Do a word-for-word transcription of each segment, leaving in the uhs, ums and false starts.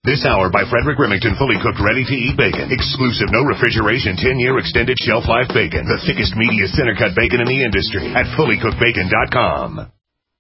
This hour by Frederick Remington, fully cooked, ready-to-eat bacon. Exclusive, no refrigeration, ten-year extended shelf life bacon. The thickest, meatiest center-cut bacon in the industry at fully cooked bacon dot com.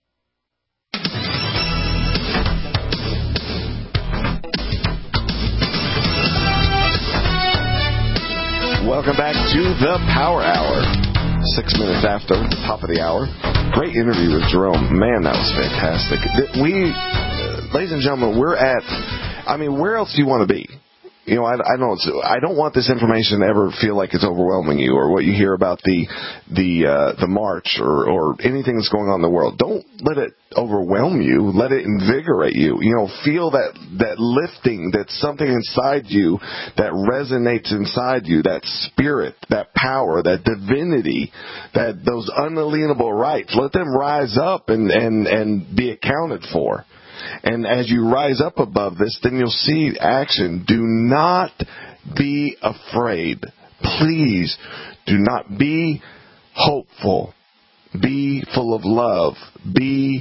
Welcome back to the Power Hour. Six minutes after the top of the hour. Great interview with Jerome. Man, that was fantastic. We, uh, ladies and gentlemen, we're at, I mean, where else do you want to be? You know, I, I don't. I don't want this information to ever feel like it's overwhelming you, or what you hear about the the uh, the march, or, or anything that's going on in the world. Don't let it overwhelm you. Let it invigorate you. You know, feel that that lifting, that something inside you that resonates inside you, that spirit, that power, that divinity, that those unalienable rights. Let them rise up and and and be accounted for. And as you rise up above this, then you'll see action. Do not be afraid. Please do not be hopeful. Be full of love. Be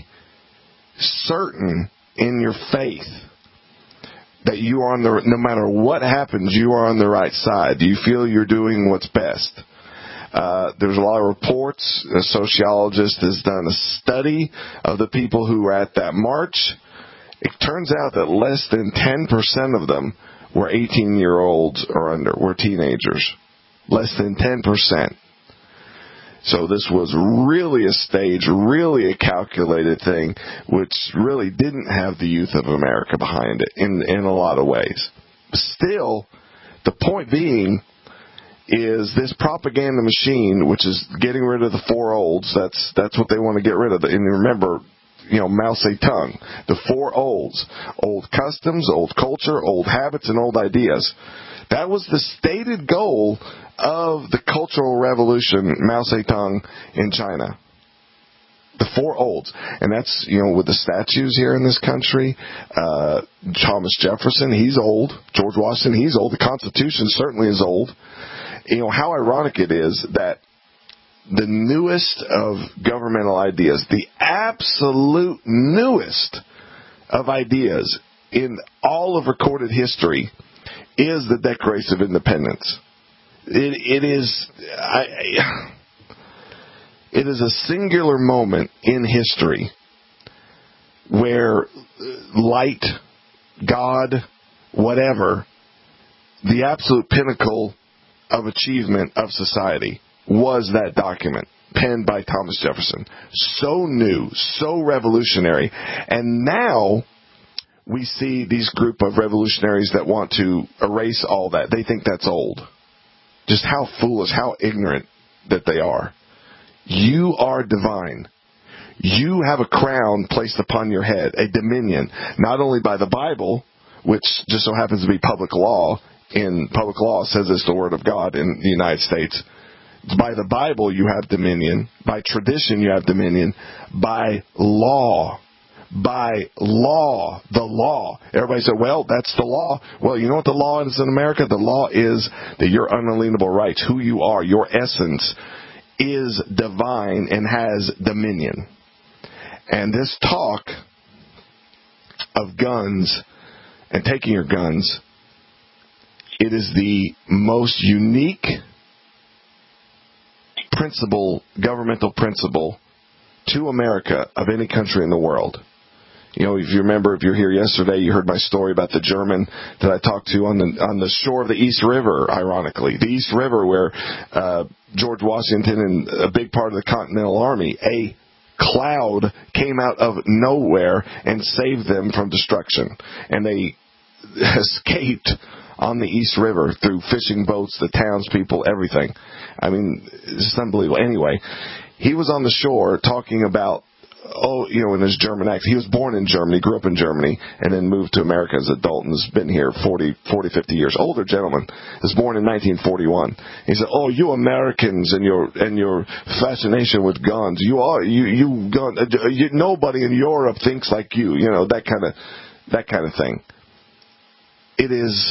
certain in your faith that you are on the, no matter what happens, you are on the right side. You feel you're doing what's best. Uh, there's a lot of reports. A sociologist has done a study of the people who were at that march. It turns out that less than ten percent of them were eighteen-year-olds or under, were teenagers. Less than ten percent. So this was really a stage, really a calculated thing, which really didn't have the youth of America behind it in, in a lot of ways. Still, the point being is this propaganda machine, which is getting rid of the four olds, that's, that's what they want to get rid of. And remember, you know, Mao Zedong, the four olds, old customs, old culture, old habits, and old ideas. That was the stated goal of the Cultural Revolution, Mao Zedong, in China. The four olds. And that's, you know, with the statues here in this country, uh, Thomas Jefferson, he's old. George Washington, he's old. The Constitution certainly is old. You know, how ironic it is that the newest of governmental ideas, the absolute newest of ideas in all of recorded history, is the Declaration of Independence. It, it is, I, it is a singular moment in history where light, God, whatever, the absolute pinnacle of achievement of society was that document penned by Thomas Jefferson. So new, so revolutionary. And now we see these group of revolutionaries that want to erase all that. They think that's old. Just how foolish, how ignorant that they are. You are divine. You have a crown placed upon your head, a dominion, not only by the Bible, which just so happens to be public law. In public law, it says it's the Word of God in the United States. By the Bible, you have dominion. By tradition, you have dominion. By law. By law. The law. Everybody said, well, that's the law. Well, you know what the law is in America? The law is that your unalienable rights, who you are, your essence, is divine and has dominion. And this talk of guns and taking your guns, it is the most unique principle, governmental principle to America of any country in the world. You know, if you remember, if you were here yesterday, you heard my story about the German that I talked to on the on the shore of the East River, ironically. The East River where uh, George Washington and a big part of the Continental Army, a cloud came out of nowhere and saved them from destruction. And they escaped on the East River through fishing boats, the townspeople, everything. I mean, it's just unbelievable. Anyway, he was on the shore talking about, oh, you know, in his German accent. He was born in Germany, grew up in Germany, and then moved to America as an adult and has been here forty, fifty years. Older gentleman. Was born in nineteen forty-one. He said, oh, you Americans and your and your fascination with guns. You are, you, you, gun, you nobody in Europe thinks like you. You know, that kind of, that kind of thing. It is...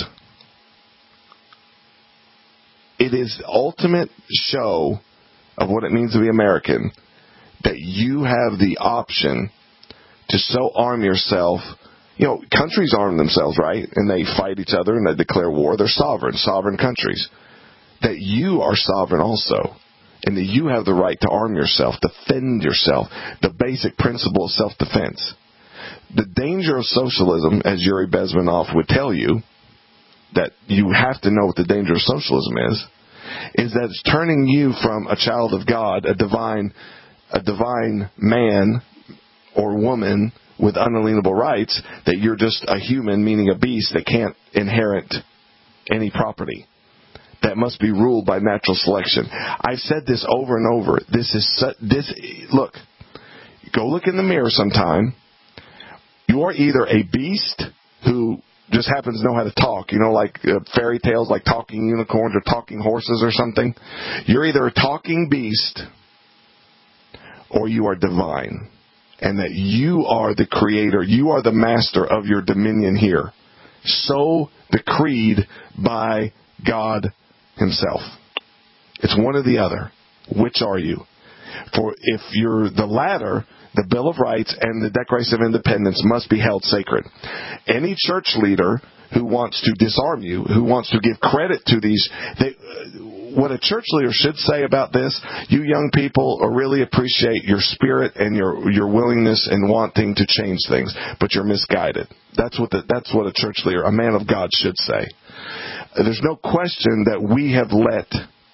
It is the ultimate show of what it means to be American, that you have the option to so arm yourself You know, countries arm themselves, right? And they fight each other and they declare war. They're sovereign, sovereign countries. That you are sovereign also. And that you have the right to arm yourself, defend yourself. The basic principle of self-defense. The danger of socialism, as Yuri Bezmenov would tell you, that you have to know what the danger of socialism is, is that it's turning you from a child of God, a divine, a divine man or woman with unalienable rights, that you're just a human, meaning a beast that can't inherit any property, that must be ruled by natural selection. I've said this over and over. This is su- this. Look, go look in the mirror sometime. You are either a beast who just happens to know how to talk, you know, like uh, fairy tales, like talking unicorns or talking horses or something. You're either a talking beast or you are divine. And that you are the creator, you are the master of your dominion here. So decreed by God himself. It's one or the other. Which are you? For if you're the latter, the Bill of Rights and the Declaration of Independence must be held sacred. Any church leader who wants to disarm you, who wants to give credit to these... They, what a church leader should say about this, you young people really appreciate your spirit and your your willingness and wanting to change things, but you're misguided. That's what the, that's what a church leader, a man of God, should say. There's no question that we have let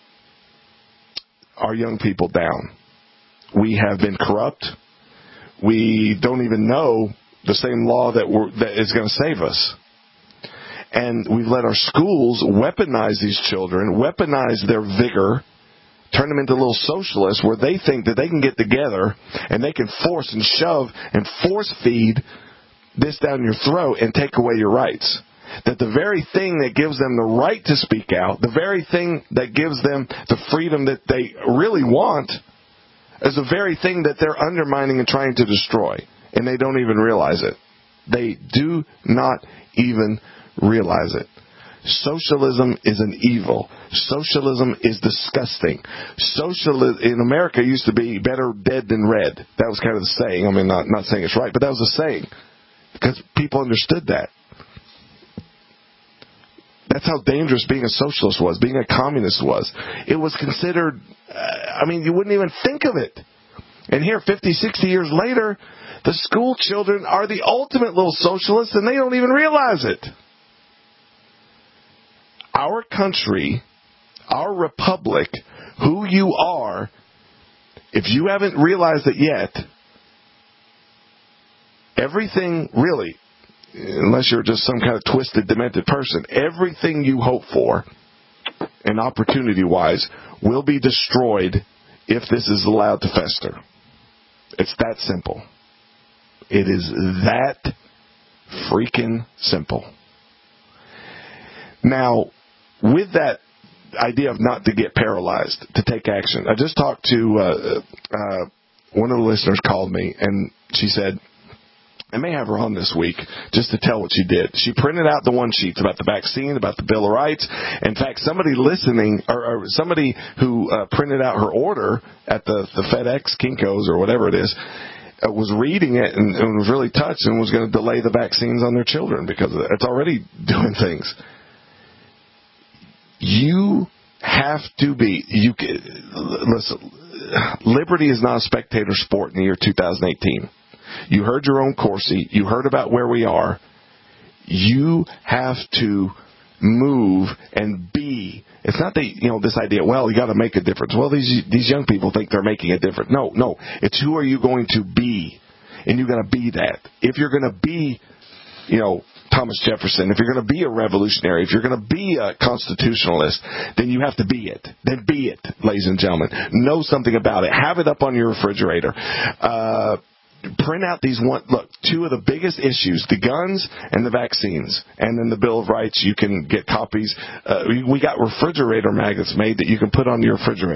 our young people down. We have been corrupt. We don't even know the same law that we're, that is going to save us. And we've let our schools weaponize these children, weaponize their vigor, turn them into little socialists where they think that they can get together and they can force and shove and force feed this down your throat and take away your rights. That the very thing that gives them the right to speak out, the very thing that gives them the freedom that they really want, is the very thing that they're undermining and trying to destroy. And they don't even realize it. They do not even realize it. Socialism is an evil. Socialism is disgusting. Socialism in America used to be better dead than red. That was kind of the saying. I mean, not, not saying it's right, but that was the saying. Because people understood that. That's how dangerous being a socialist was, being a communist was. It was considered, uh, I mean, you wouldn't even think of it. And here, fifty, sixty years later, the school children are the ultimate little socialists, and they don't even realize it. Our country, our republic, who you are, if you haven't realized it yet, everything really, unless you're just some kind of twisted, demented person, everything you hope for, and opportunity-wise, will be destroyed if this is allowed to fester. It's that simple. It is that freaking simple. Now, with that idea of not to get paralyzed, to take action, I just talked to uh, uh, one of the listeners called me, and she said, I may have her on this week just to tell what she did. She printed out the one sheets about the vaccine, about the Bill of Rights. In fact, somebody listening, or, or somebody who uh, printed out her order at the, the FedEx, Kinko's, or whatever it is, uh, was reading it and, and was really touched and was going to delay the vaccines on their children because it's already doing things. You have to be, you listen, liberty is not a spectator sport in the year two thousand eighteen. You heard your own Corsi. You heard about where we are. You have to move and be. It's not that, you know, this idea, well, you got to make a difference. Well, these these young people think they're making a difference. No, no. It's who are you going to be? And you're going to be that. If you're going to be, you know, Thomas Jefferson, if you're going to be a revolutionary, if you're going to be a constitutionalist, then you have to be it. Then be it, ladies and gentlemen. Know something about it. Have it up on your refrigerator. Uh, print out these one, look, two of the biggest issues, the guns and the vaccines. And then the Bill of Rights, you can get copies. Uh, we, we got refrigerator magnets made that you can put on your refrigerator.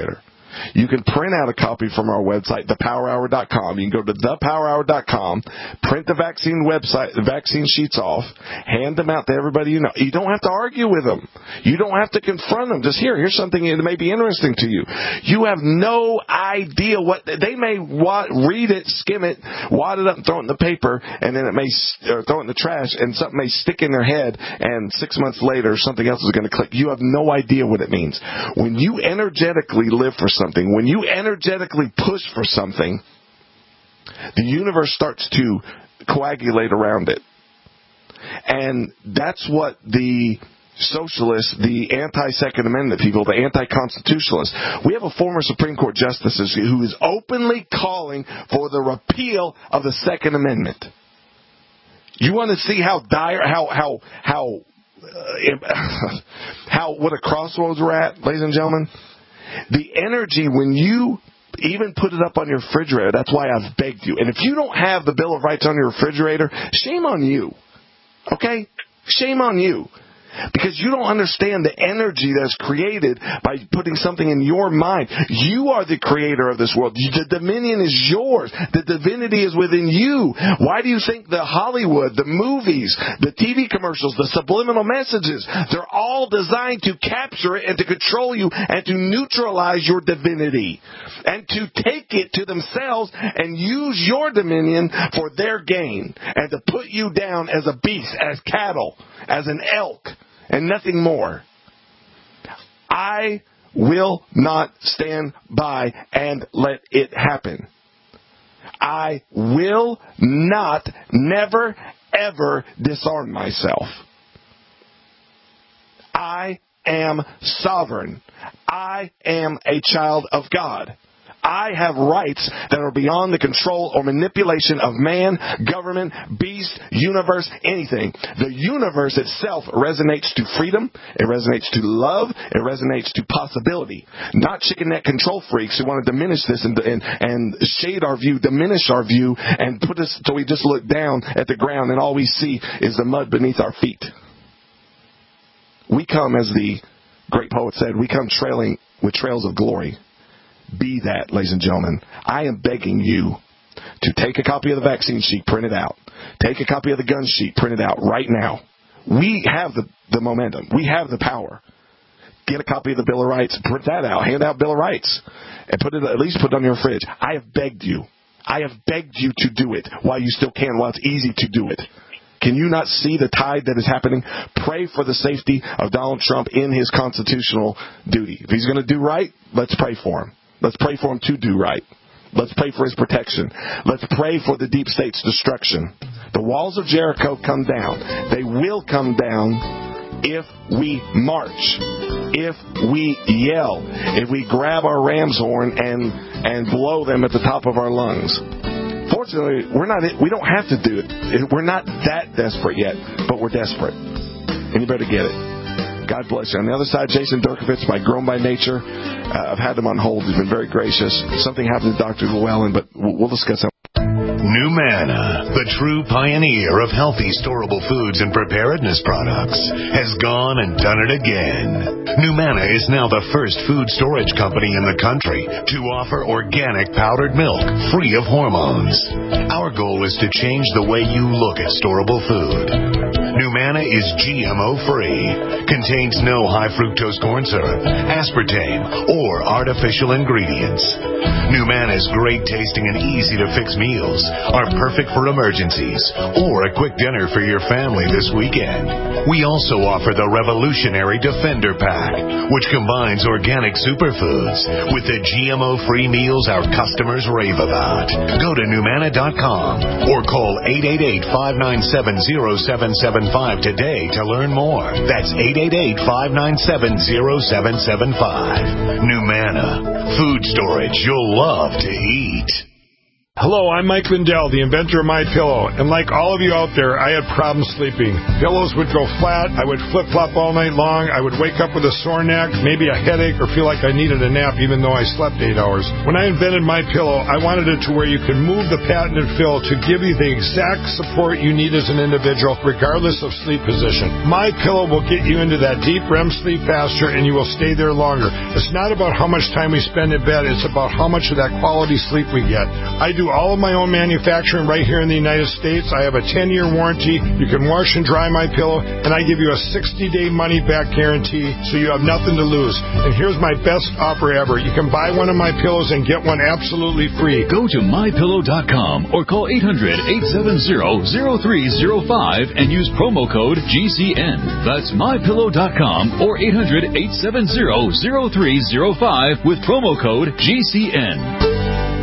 You can print out a copy from our website, the power hour dot com. You can go to the power hour dot com, print the vaccine website, the vaccine sheets off, hand them out to everybody you know. You don't have to argue with them. You don't have to confront them. Just here, here's something that may be interesting to you. You have no idea what they may wa- read it, skim it, wad it up, and throw it in the paper, and then it may or throw it in the trash, and something may stick in their head, and six months later, something else is going to click. You have no idea what it means. When you energetically live for something, when you energetically push for something, the universe starts to coagulate around it. And that's what the socialists, the anti-Second Amendment people, the anti-constitutionalists, we have a former Supreme Court justice who is openly calling for the repeal of the Second Amendment. You want to see how dire, how, how, how, uh, how, what a crossroads we're at, ladies and gentlemen? The energy, when you even put it up on your refrigerator, that's why I've begged you. And if you don't have the Bill of Rights on your refrigerator, shame on you. Okay? Shame on you. Because you don't understand the energy that's created by putting something in your mind. You are the creator of this world. The dominion is yours. The divinity is within you. Why do you think the Hollywood, the movies, the T V commercials, the subliminal messages, they're all designed to capture it and to control you and to neutralize your divinity and to take it to themselves and use your dominion for their gain and to put you down as a beast, as cattle, as an elk, and nothing more. I will not stand by and let it happen. I will not, never, ever disarm myself. I am sovereign. I am a child of God. I have rights that are beyond the control or manipulation of man, government, beast, universe, anything. The universe itself resonates to freedom. It resonates to love. It resonates to possibility. Not chicken neck control freaks who want to diminish this and, and, and shade our view, diminish our view, and put us so we just look down at the ground and all we see is the mud beneath our feet. We come, as the great poet said, we come trailing with trails of glory. Be that, ladies and gentlemen. I am begging you to take a copy of the vaccine sheet, print it out. Take a copy of the gun sheet, print it out right now. We have the, the momentum. We have the power. Get a copy of the Bill of Rights, print that out, hand out Bill of Rights, and put it, at least put it on your fridge. I have begged you. I have begged you to do it while you still can, while it's easy to do it. Can you not see the tide that is happening? Pray for the safety of Donald Trump in his constitutional duty. If he's going to do right, let's pray for him. Let's pray for him to do right. Let's pray for his protection. Let's pray for the deep state's destruction. The walls of Jericho come down. They will come down if we march, if we yell, if we grab our ram's horn and, and blow them at the top of our lungs. Fortunately, we're not, we don't have to do it. We're not that desperate yet, but we're desperate. And you better get it. God bless you. On the other side, Jason Durkovich, by Grown by Nature. Uh, I've had him on hold. He's been very gracious. Something happened to Doctor Llewellyn, but we'll, we'll discuss that. NuManna, the true pioneer of healthy storable foods and preparedness products, has gone and done it again. NuManna is now the first food storage company in the country to offer organic powdered milk free of hormones. Our goal is to change the way you look at storable food. NuManna is G M O-free, contains no high fructose corn syrup, aspartame, or artificial ingredients. NuManna's great tasting and easy to fix meals are perfect for emergencies or a quick dinner for your family this weekend. We also offer the revolutionary Defender Pack, which combines organic superfoods with the G M O-free meals our customers rave about. Go to NuManna dot com or call eight eight eight, five nine seven, zero seven seven five today to learn more. That's eight eight eight, five nine seven, zero seven seven five. NuManna, food storage you'll love to eat. Hello, I'm Mike Lindell, the inventor of MyPillow, and like all of you out there, I had problems sleeping. Pillows would go flat, I would flip-flop all night long, I would wake up with a sore neck, maybe a headache, or feel like I needed a nap even though I slept eight hours. When I invented MyPillow, I wanted it to where you could move the patented fill to give you the exact support you need as an individual, regardless of sleep position. MyPillow will get you into that deep R E M sleep faster, and you will stay there longer. It's not about how much time we spend in bed, it's about how much of that quality sleep we get. I do all of my own manufacturing right here in the United States. I have a ten-year warranty. You can wash and dry my pillow, and I give you a sixty-day money-back guarantee, so you have nothing to lose. And here's my best offer ever. You can buy one of my pillows and get one absolutely free. Go to my pillow dot com or call eight hundred, eight seven zero, zero three zero five and use promo code G C N. That's my pillow dot com or eight hundred, eight seven zero, zero three zero five with promo code G C N.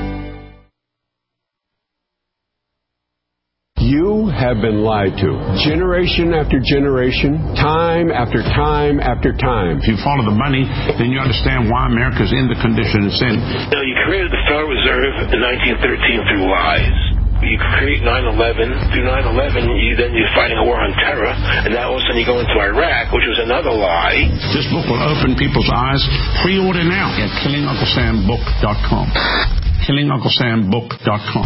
You have been lied to. Generation after generation, time after time after time. If you follow the money, then you understand why America's in the condition it's in. Now, you created the Federal Reserve in nineteen thirteen through lies. You create nine eleven. Through nine eleven, you, then you're fighting a war on terror, and now all of a sudden you go into Iraq, which was another lie. This book will open people's eyes. Pre-order now at killing uncle sam book dot com. killing uncle sam book dot com.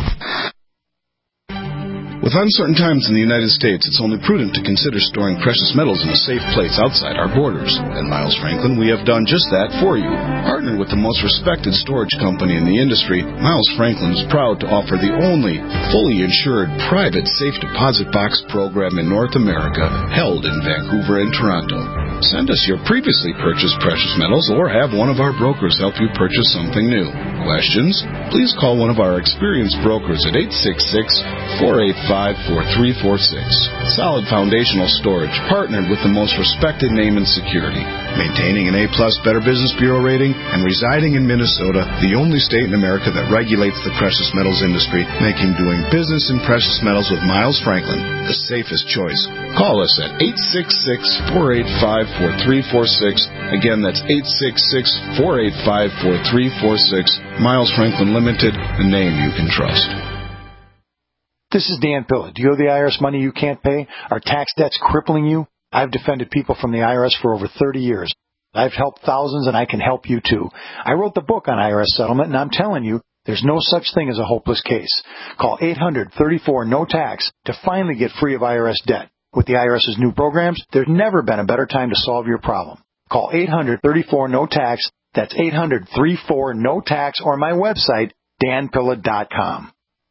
With uncertain times in the United States, it's only prudent to consider storing precious metals in a safe place outside our borders. At Miles Franklin, we have done just that for you. Partnered with the most respected storage company in the industry, Miles Franklin is proud to offer the only fully insured private safe deposit box program in North America, held in Vancouver and Toronto. Send us your previously purchased precious metals or have one of our brokers help you purchase something new. Questions? Please call one of our experienced brokers at eight six six, four eight five, four three four six. Solid Foundational Storage, partnered with the most respected name in security. Maintaining an A-plus Better Business Bureau rating and residing in Minnesota, the only state in America that regulates the precious metals industry, making doing business in precious metals with Miles Franklin the safest choice. Call us at eight six six, four eight five, four three four six. Again, that's eight six six, four eight five, four three four six. Miles Franklin Limited, the name you can trust. This is Dan Pilla. Do you owe the I R S money you can't pay? Are tax debts crippling you? I've defended people from the I R S for over thirty years. I've helped thousands, and I can help you too. I wrote the book on I R S settlement, and I'm telling you, there's no such thing as a hopeless case. Call eight hundred, thirty-four, no tax to finally get free of I R S debt. With the I R S's new programs, there's never been a better time to solve your problem. Call eight hundred, thirty-four, no tax. That's eight hundred, thirty-four, no tax, or my website, dan pilla dot com.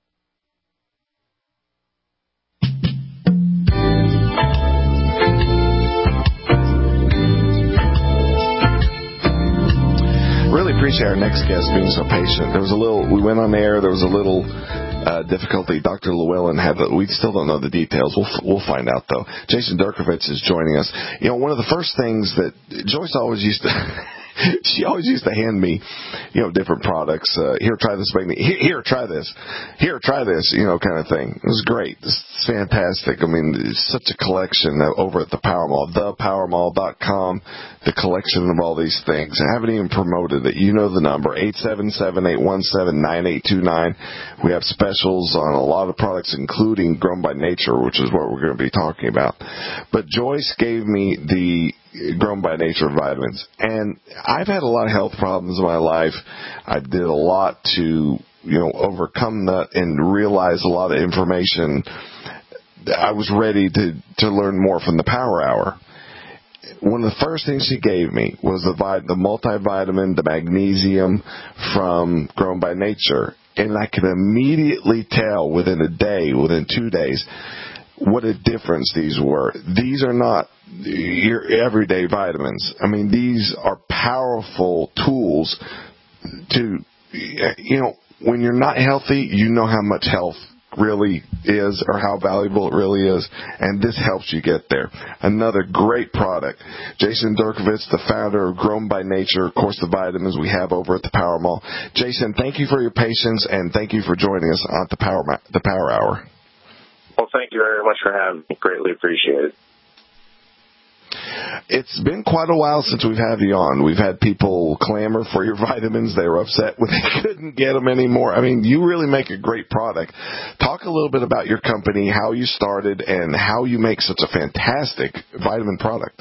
Really appreciate our next guest being so patient. There was a little, we went on air, there was a little uh, difficulty. Doctor Llewellyn had, the, we still don't know the details. We'll we'll find out, though. Jason Durkovitz is joining us. You know, one of the first things that Joyce always used to... She always used to hand me, you know, different products. Uh, here, try this. Make me, here, here, try this. Here, try this. You know, kind of thing. It was great. It's fantastic. I mean, it's such a collection over at the Power Mall, the power mall dot com. The collection of all these things. I haven't even promoted it. You know the number, eight seven seven, eight one seven, nine eight two nine. We have specials on a lot of products, including Grown by Nature, which is what we're going to be talking about. But Joyce gave me the Grown by Nature vitamins, and I've had a lot of health problems in my life. I did a lot to, you know, overcome that and realize a lot of information. I was ready to, to learn more from the Power Hour. One of the first things she gave me was the, the multivitamin, the magnesium from Grown by Nature, and I could immediately tell within a day, within two days, what a difference these were. These are not your everyday vitamins. I mean, these are powerful tools to, you know, when you're not healthy, you know how much health really is or how valuable it really is, and this helps you get there. Another great product. Jason Durkovitz, the founder of Grown by Nature, of course, the vitamins we have over at the Power Mall. Jason, thank you for your patience, and thank you for joining us on the Power, the Power Hour. Well, thank you very much for having me. Greatly appreciate it. It's been quite a while since we've had you on. We've had people clamor for your vitamins. They were upset when they couldn't get them anymore. I mean, you really make a great product. Talk a little bit about your company, how you started, and how you make such a fantastic vitamin product.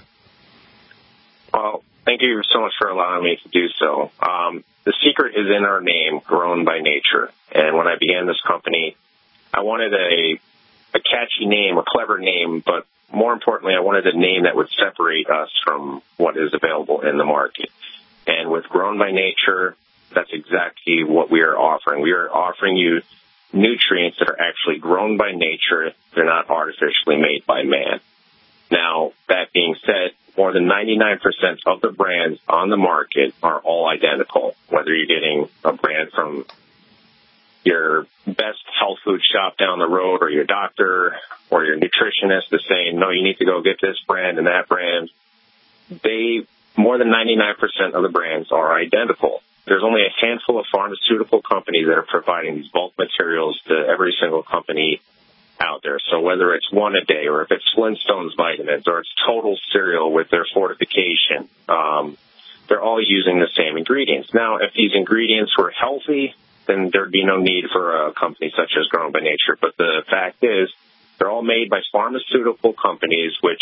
Well, thank you so much for allowing me to do so. Um, the secret is in our name, Grown by Nature. And when I began this company, I wanted a, a catchy name, a clever name, but more importantly, I wanted a name that would separate us from what is available in the market. And with Grown by Nature, that's exactly what we are offering. We are offering you nutrients that are actually grown by nature. They're not artificially made by man. Now, that being said, more than ninety-nine percent of the brands on the market are all identical, whether you're getting a brand from your best health food shop down the road or your doctor or your nutritionist is saying, no, you need to go get this brand and that brand. They, more than ninety-nine percent of the brands are identical. There's only a handful of pharmaceutical companies that are providing these bulk materials to every single company out there. So whether it's one a day or if it's Flintstones vitamins or it's Total Cereal with their fortification, um, they're all using the same ingredients. Now, if these ingredients were healthy, then there'd be no need for a company such as Grown by Nature. But the fact is, they're all made by pharmaceutical companies, which,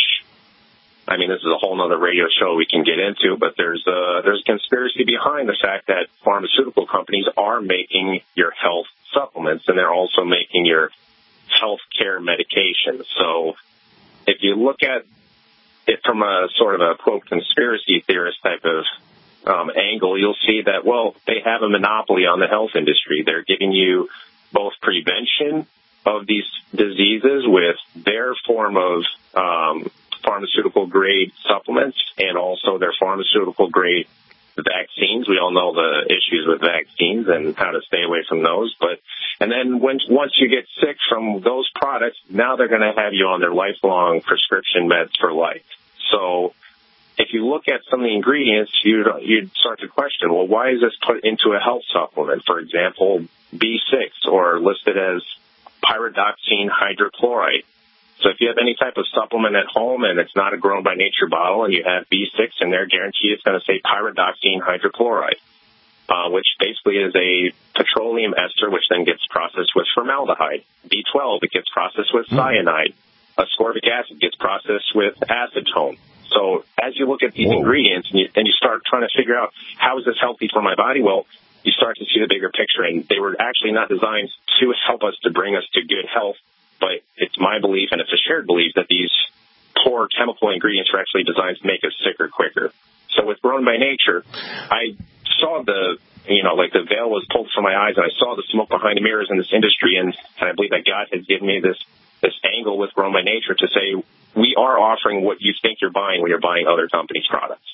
I mean, this is a whole other radio show we can get into, but there's a, there's a conspiracy behind the fact that pharmaceutical companies are making your health supplements, and they're also making your health care medications. So if you look at it from a sort of a, quote, conspiracy theorist type of um, angle, you'll see that, well, they have a monopoly on the health industry. They're giving you both prevention of these diseases with their form of um, pharmaceutical-grade supplements and also their pharmaceutical-grade vaccines. We all know the issues with vaccines and how to stay away from those. But and then when, once you get sick from those products, now they're going to have you on their lifelong prescription meds for life. So if you look at some of the ingredients, you'd, you'd start to question, well, why is this put into a health supplement? For example, B six, or listed as pyridoxine hydrochloride. So if you have any type of supplement at home and it's not a Grown by Nature bottle and you have B six in there, guaranteed it's going to say pyridoxine hydrochloride, uh, which basically is a petroleum ester, which then gets processed with formaldehyde. B twelve, it gets processed with cyanide. Ascorbic acid gets processed with acetone. So as you look at these Whoa. ingredients and you, and you start trying to figure out how is this healthy for my body, well, you start to see the bigger picture. And they were actually not designed to help us to bring us to good health. But it's my belief, and it's a shared belief, that these poor chemical ingredients are actually designed to make us sicker quicker. So with Grown by Nature, I saw the, you know, like the veil was pulled from my eyes, and I saw the smoke behind the mirrors in this industry, and, and I believe that God has given me this, this angle with Grown by Nature to say, we are offering what you think you're buying when you're buying other companies' products.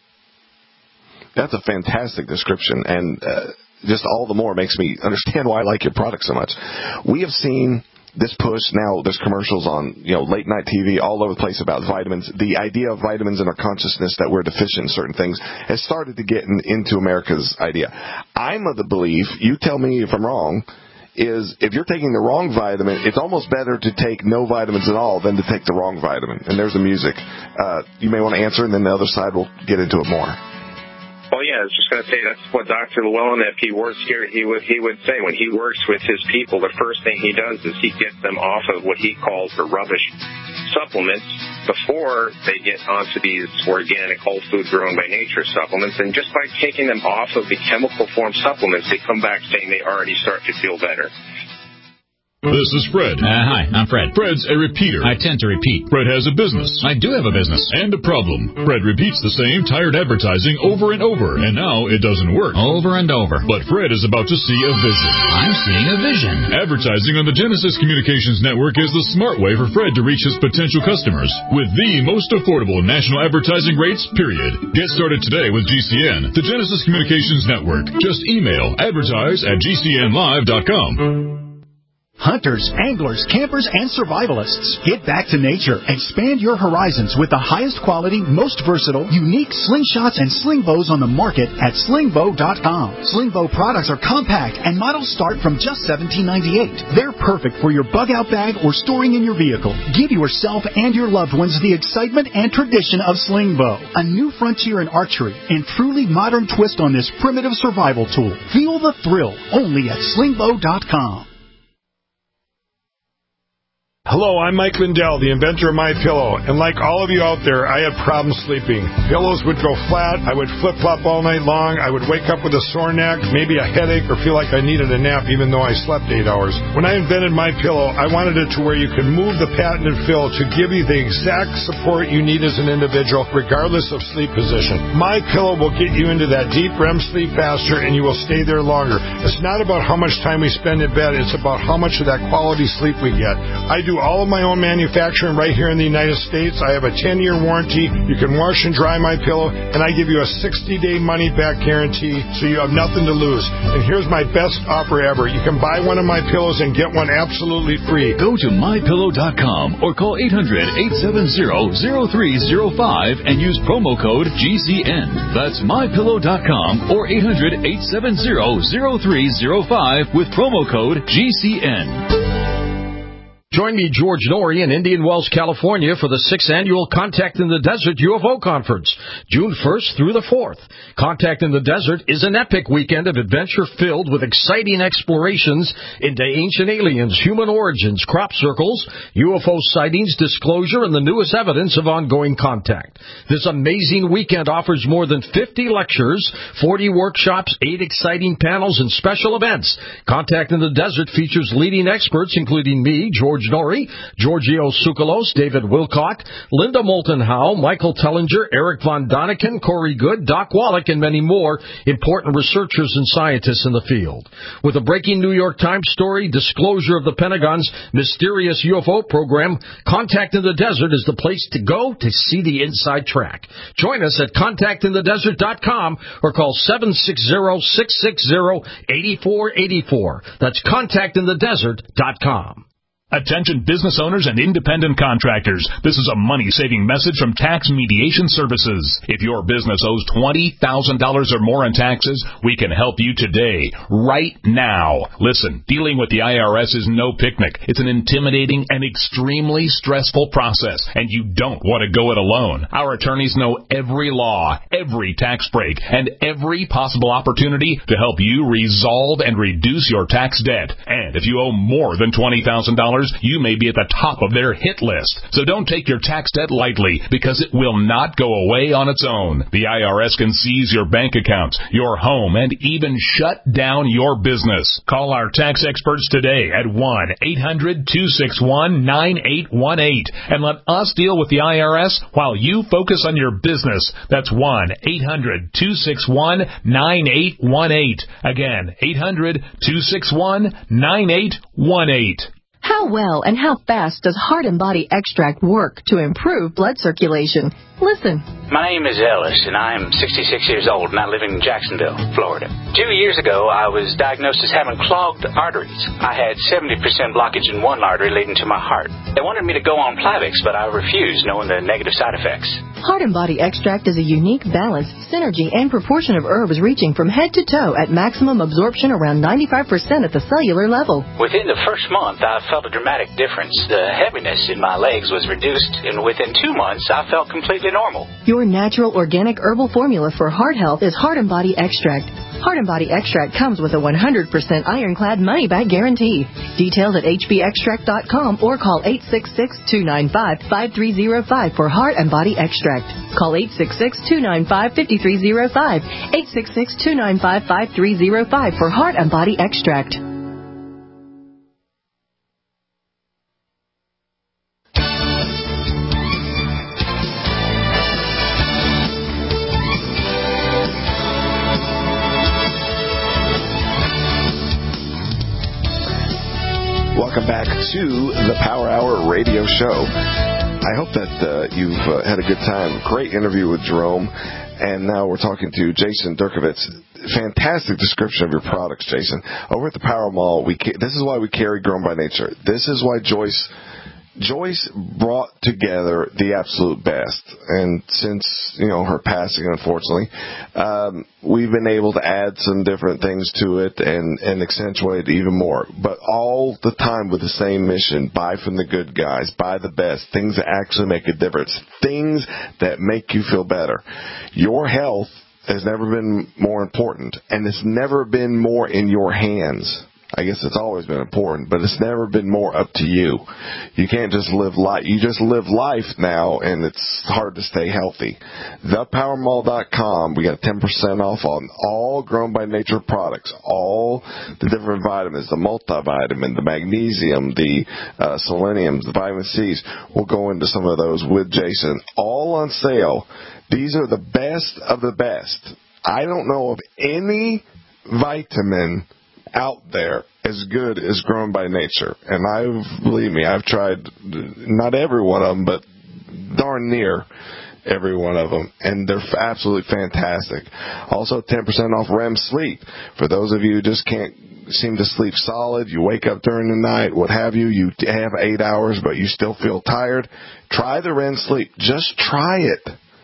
That's a fantastic description, and uh, just all the more makes me understand why I like your product so much. We have seen this push now, there's commercials on, you know, late night T V all over the place about vitamins. The idea of vitamins in our consciousness, that we're deficient in certain things, has started to get in, into America's idea. I'm of the belief, you tell me if I'm wrong, is if you're taking the wrong vitamin, it's almost better to take no vitamins at all than to take the wrong vitamin. And there's the music. Uh, you may want to answer, and then the other side will get into it more. Well, yeah, I was just going to say that's what Doctor Llewellyn, if he works here, he would he would say when he works with his people, the first thing he does is he gets them off of what he calls the rubbish supplements before they get onto these organic, whole food, Grown by Nature supplements. And just by taking them off of the chemical form supplements, they come back saying they already start to feel better. This is Fred. Uh, hi, I'm Fred. Fred's a repeater. I tend to repeat. Fred has a business. I do have a business. And a problem. Fred repeats the same tired advertising over and over, and now it doesn't work. Over and over. But Fred is about to see a vision. I'm seeing a vision. Advertising on the Genesis Communications Network is the smart way for Fred to reach his potential customers with the most affordable national advertising rates, period. Get started today with G C N, the Genesis Communications Network. Just email advertise at G C N live dot com. Hunters, anglers, campers, and survivalists, get back to nature. Expand your horizons with the highest quality, most versatile, unique slingshots and sling bows on the market at sling bow dot com. Sling bow products are compact and models start from just seventeen ninety-eight. They're perfect for your bug-out bag or storing in your vehicle. Give yourself and your loved ones the excitement and tradition of sling bow, a new frontier in archery and truly modern twist on this primitive survival tool. Feel the thrill only at sling bow dot com. Hello, I'm Mike Lindell, the inventor of MyPillow, and like all of you out there, I had problems sleeping. Pillows would go flat, I would flip-flop all night long, I would wake up with a sore neck, maybe a headache, or feel like I needed a nap even though I slept eight hours. When I invented MyPillow, I wanted it to where you could move the patented fill to give you the exact support you need as an individual, regardless of sleep position. MyPillow will get you into that deep R E M sleep faster, and you will stay there longer. It's not about how much time we spend in bed, it's about how much of that quality sleep we get. I do all of my own manufacturing right here in the United States. I have a ten-year warranty. You can wash and dry my pillow, and I give you a sixty-day money-back guarantee, so you have nothing to lose. And here's my best offer ever. You can buy one of my pillows and get one absolutely free. Go to my pillow dot com or call eight hundred, eight seven zero, zero three zero five and use promo code G C N. That's my pillow dot com or eight hundred, eight seven zero, zero three zero five with promo code G C N. Join me, George Norrie, in Indian Wells, California for the sixth annual Contact in the Desert U F O Conference, June first through the fourth. Contact in the Desert is an epic weekend of adventure filled with exciting explorations into ancient aliens, human origins, crop circles, U F O sightings, disclosure, and the newest evidence of ongoing contact. This amazing weekend offers more than fifty lectures, forty workshops, eight exciting panels, and special events. Contact in the Desert features leading experts, including me, George Norrie, Giorgio Tsoukalos, David Wilcock, Linda Moulton Howe, Michael Tellinger, Eric Von Daniken, Corey Good, Doc Wallach, and many more important researchers and scientists in the field. With a breaking New York Times story, disclosure of the Pentagon's mysterious U F O program, Contact in the Desert is the place to go to see the inside track. Join us at contact in the desert dot com or call seven six zero, six six zero, eight four eight four. That's contact in the desert dot com. Attention business owners and independent contractors. This is a money-saving message from Tax Mediation Services. If your business owes twenty thousand dollars or more in taxes, we can help you today, right now. Listen, dealing with the I R S is no picnic. It's an intimidating and extremely stressful process, and you don't want to go it alone. Our attorneys know every law, every tax break, and every possible opportunity to help you resolve and reduce your tax debt. And if you owe more than twenty thousand dollars, you may be at the top of their hit list. So don't take your tax debt lightly, because it will not go away on its own. The I R S can seize your bank accounts, your home, and even shut down your business. Call our tax experts today at one eight hundred, two six one, nine eight one eight and let us deal with the I R S while you focus on your business. That's one eight hundred, two six one, nine eight one eight. Again, eight hundred, two six one, nine eight one eight. How well and how fast does Heart and Body Extract work to improve blood circulation? Listen. My name is Ellis, and I'm sixty-six years old, and I live in Jacksonville, Florida. Two years ago, I was diagnosed as having clogged arteries. I had seventy percent blockage in one artery leading to my heart. They wanted me to go on Plavix, but I refused, knowing the negative side effects. Heart and Body Extract is a unique balance, synergy, and proportion of herbs reaching from head to toe at maximum absorption around ninety-five percent at the cellular level. Within the first month, I felt a dramatic difference. The heaviness in my legs was reduced, and within two months, I felt completely normal. Your natural organic herbal formula for heart health is Heart and Body Extract. Heart and Body Extract comes with a one hundred percent ironclad money-back guarantee. Details at h b extract dot com or call eight six six, two nine five, five three zero five for Heart and Body Extract. Call eight six six, two nine five, five three zero five, eight six six, two nine five, five three zero five for Heart and Body Extract. Welcome back to the Power Hour radio show. I hope that uh, you've uh, had a good time. Great interview with Jerome. And now we're talking to Jason Durkovitz. fantastic description of your products, Jason. Over at the Power Mall, we ca- this is why we carry Grown by Nature. This is why Joyce Joyce brought together the absolute best. And since, you know, her passing, unfortunately, um, we've been able to add some different things to it and, and accentuate it even more. But all the time with the same mission: buy from the good guys, buy the best, things that actually make a difference, things that make you feel better. Your health has never been more important, and it's never been more in your hands. I guess it's always been important, but it's never been more up to you. You can't just live life. You just live life now, and it's hard to stay healthy. the power mall dot com. We got ten percent off on all Grown by Nature products, all the different vitamins, the multivitamin, the magnesium, the uh, selenium, the vitamin C's. We'll go into some of those with Jason. All on sale. These are the best of the best. I don't know of any vitamin out there as good as Grown by Nature. And I've, believe me, I've tried not every one of them, but darn near every one of them, and they're absolutely fantastic. Also, ten percent off R E M sleep. For those of you who just can't seem to sleep solid, you wake up during the night, what have you, you have eight hours, but you still feel tired, try the R E M sleep. Just try it.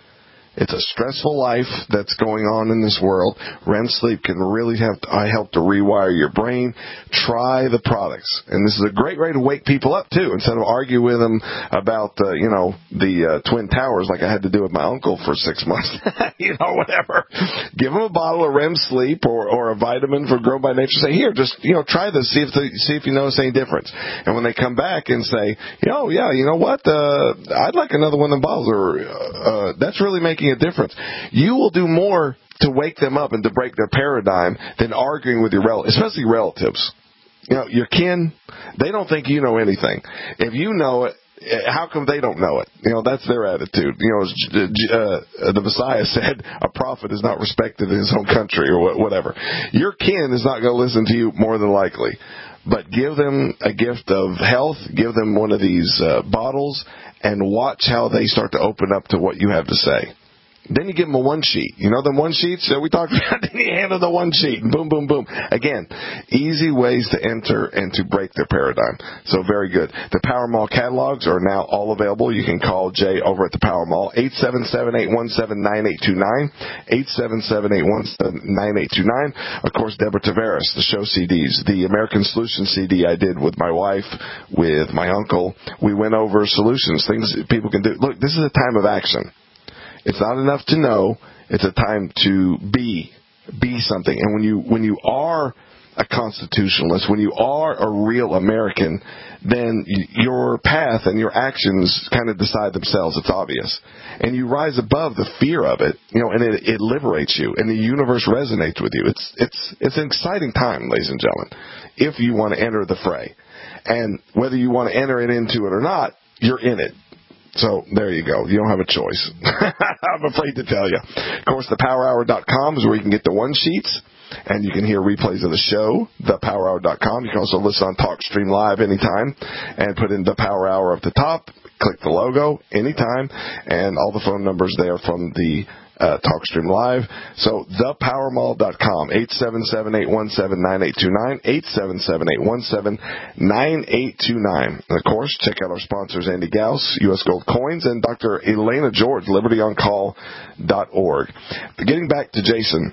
It's a stressful life that's going on in this world. R E M sleep can really have I help to rewire your brain. Try the products. And this is a great way to wake people up, too, instead of argue with them about, uh, you know, the uh, Twin Towers like I had to do with my uncle for six months. you know, whatever. Give them a bottle of R E M sleep or, or a vitamin for Grown by Nature. Say, here, just, you know, try this. See if the, see if you notice any difference. And when they come back and say, oh, yeah, you know what, uh, I'd like another one of the bottles, or uh, that's really making a difference. You will do more to wake them up and to break their paradigm than arguing with your relatives, especially relatives. You know, your kin, they don't think you know anything. If you know it, how come they don't know it? You know, that's their attitude. You know, uh, the Messiah said, a prophet is not respected in his own country, or whatever. Your kin is not going to listen to you more than likely. But give them a gift of health, give them one of these uh, bottles, and watch how they start to open up to what you have to say. Then you give them a one sheet. You know, the one sheets that we talked about? Then you hand them the one sheet. Boom, boom, boom. Again, easy ways to enter and to break their paradigm. So very good. The Power Mall catalogs are now all available. You can call Jay over at the Power Mall, eight seven seven, eight one seven, nine eight two nine, eight seven seven, eight one seven, nine eight two nine. Of course, Deborah Tavares, the show C Ds. The American Solution C D I did with my wife, with my uncle. We went over solutions, things that people can do. Look, this is a time of action. It's not enough to know. It's a time to be, be something. And when you when you are a constitutionalist, when you are a real American, then your path and your actions kind of decide themselves. It's obvious. And you rise above the fear of it, you know, and it, it liberates you, and the universe resonates with you. It's it's it's an exciting time, ladies and gentlemen, if you want to enter the fray. And whether you want to enter it into it or not, you're in it. So there you go. You don't have a choice. I'm afraid to tell you. Of course, the power hour dot com is where you can get the one sheets, and you can hear replays of the show, the power hour dot com. You can also listen on TalkStream Live anytime and put in the Power Hour at the top. Click the logo anytime, and all the phone numbers there from the Uh, TalkStream Live. So, the power mall dot com, eight seven seven, eight one seven, nine eight two nine, eight seven seven, eight one seven, nine eight two nine. And, of course, check out our sponsors, Andy Gauss, U S Gold Coins, and Doctor Elena George, liberty on call dot org. Getting back to Jason,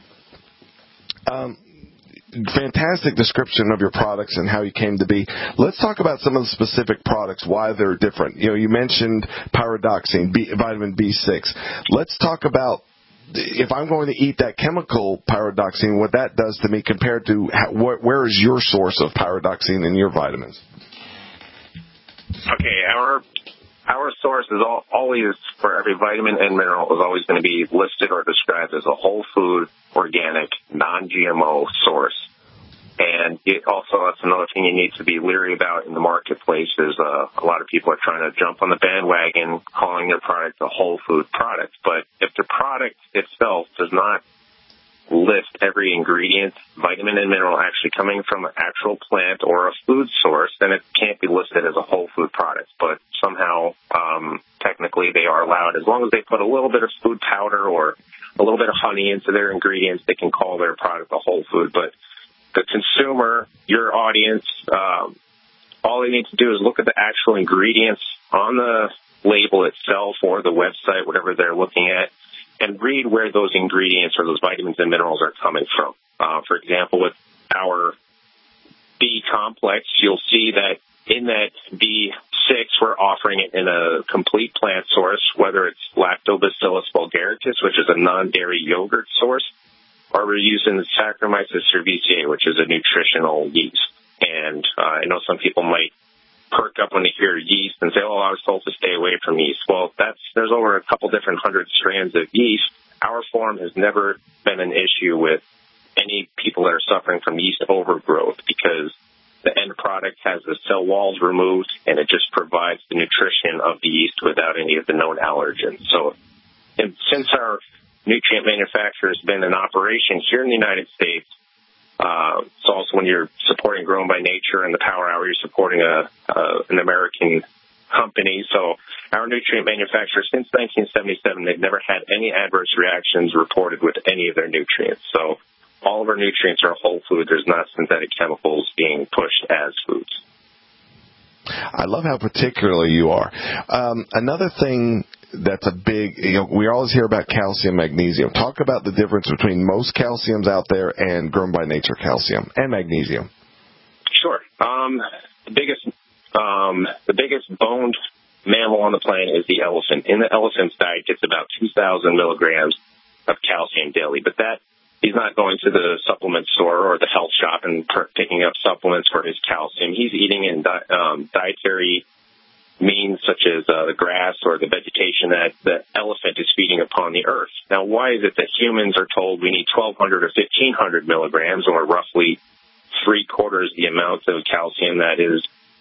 um, fantastic description of your products and how you came to be. Let's talk about some of the specific products, why they're different. You know, you mentioned pyridoxine, B, vitamin B six. Let's talk about, if I'm going to eat that chemical pyridoxine, what that does to me compared to how, wh- where is your source of pyridoxine in your vitamins? Okay, our our source is all, always, for every vitamin and mineral, is always going to be listed or described as a whole food, organic, non G M O source. And it also, that's another thing you need to be leery about in the marketplace is uh, a lot of people are trying to jump on the bandwagon calling their product a whole food product. But if the product itself does not list every ingredient, vitamin and mineral actually coming from an actual plant or a food source, then it can't be listed as a whole food product. But somehow, um, technically, they are allowed, as long as they put a little bit of food powder or a little bit of honey into their ingredients, they can call their product a whole food. But the consumer, your audience, um, all they need to do is look at the actual ingredients on the label itself or the website, whatever they're looking at, and read where those ingredients or those vitamins and minerals are coming from. Uh, for example, with our B complex, you'll see that in that B six, we're offering it in a complete plant source, whether it's Lactobacillus vulgaritus, which is a non-dairy yogurt source, or we're using Saccharomyces cerevisiae, which is a nutritional yeast. And uh, I know some people might perk up when they hear yeast and say, oh, I was told to stay away from yeast. Well, that's there's over a couple different hundred strands of yeast. Our form has never been an issue with any people that are suffering from yeast overgrowth because the end product has the cell walls removed, and it just provides the nutrition of the yeast without any of the known allergens. So and since our nutrient manufacturer has been in operation here in the United States, uh, it's also when you're supporting Grown by Nature and the Power Hour, you're supporting a, uh, an American company. So our nutrient manufacturer, since nineteen seventy-seven, they've never had any adverse reactions reported with any of their nutrients. So all of our nutrients are whole food. There's not synthetic chemicals being pushed as foods. I love how particular you are. Um, another thing that's a big, you know, we always hear about calcium, magnesium. Talk about the difference between most calciums out there and Grown by Nature calcium and magnesium. Sure. Um, the biggest, um, the biggest boned mammal on the planet is the elephant. In the elephant's diet, it's about two thousand milligrams of calcium daily, but that he's not going to the supplement store or the health shop and per- picking up supplements for his calcium. He's eating in di- um, dietary means such as uh, the grass or the vegetation that the elephant is feeding upon the earth. Now, why is it that humans are told we need twelve hundred or fifteen hundred milligrams, or roughly three quarters the amount of calcium that is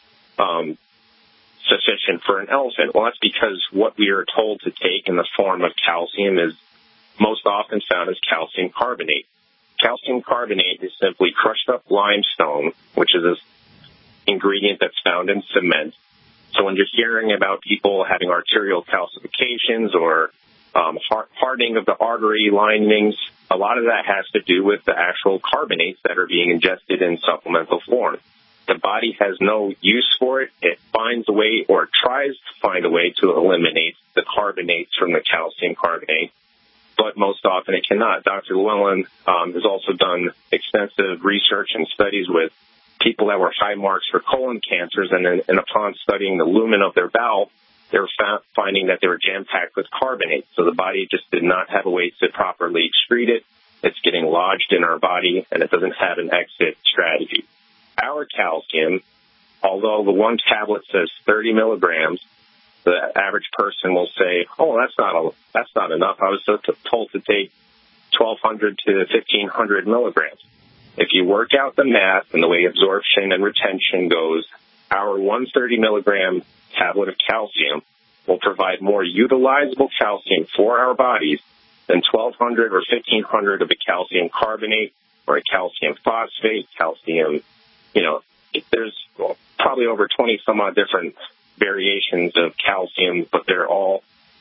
um, sufficient for an elephant? Well, that's because what we are told to take in the form of calcium is most often found as calcium carbonate. Calcium carbonate is simply crushed up limestone, which is an ingredient that's found in cement. So when you're hearing about people having arterial calcifications or um, hardening of the artery linings, a lot of that has to do with the actual carbonates that are being ingested in supplemental form. The body has no use for it. It finds a way or tries to find a way to eliminate the carbonates from the calcium carbonate, but most often it cannot. Doctor Llewellyn um, has also done extensive research and studies with people that were high marks for colon cancers, and, then, and upon studying the lumen of their bowel, they were fa- finding that they were jam-packed with carbonate. So the body just did not have a way to properly excrete it. It's getting lodged in our body, and it doesn't have an exit strategy. Our calcium, although the one tablet says thirty milligrams, the average person will say, "Oh, that's not a, that's not enough. I was so t- told to take twelve hundred to fifteen hundred milligrams." If you work out the math and the way absorption and retention goes, our one hundred thirty milligram tablet of calcium will provide more utilizable calcium for our bodies than twelve hundred or fifteen hundred of a calcium carbonate or a calcium phosphate, calcium, you know, there's well, probably over twenty some odd different variations of calcium, but they're all